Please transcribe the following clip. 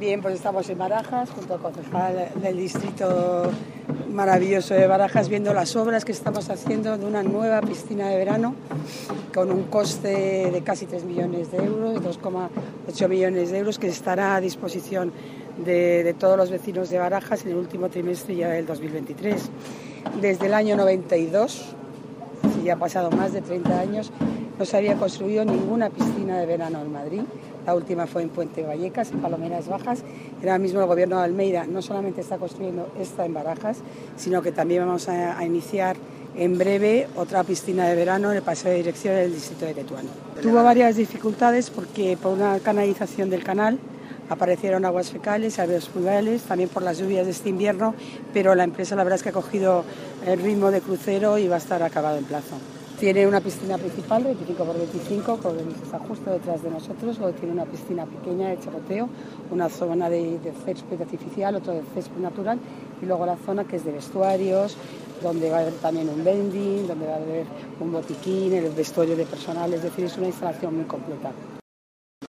Bien, pues estamos en Barajas, junto al concejal del distrito maravilloso de Barajas, viendo las obras que estamos haciendo de una nueva piscina de verano con un coste de casi 3 millones de euros, 2,8 millones de euros, que estará a disposición de todos los vecinos de Barajas en el último trimestre ya del 2023. Desde el año 92, ya ha pasado más de 30 años, no se había construido ninguna piscina de verano en Madrid. La última fue en Puente Vallecas, en Palomeras Bajas. Ahora mismo el Gobierno de Almeida no solamente está construyendo esta en Barajas, sino que también vamos a iniciar en breve otra piscina de verano en el paseo de dirección del distrito de Tetuán. Tuvo varias dificultades porque por una canalización del canal aparecieron aguas fecales, aguas pluviales, también por las lluvias de este invierno, pero la empresa la verdad es que ha cogido el ritmo de crucero y va a estar acabado en plazo. Tiene una piscina principal de 25 por 25, que está justo detrás de nosotros. Luego tiene una piscina pequeña de chapoteo, una zona de césped artificial, otra de césped natural, y luego la zona que es de vestuarios, donde va a haber también un vending, donde va a haber un botiquín, el vestuario de personal, es decir, es una instalación muy completa.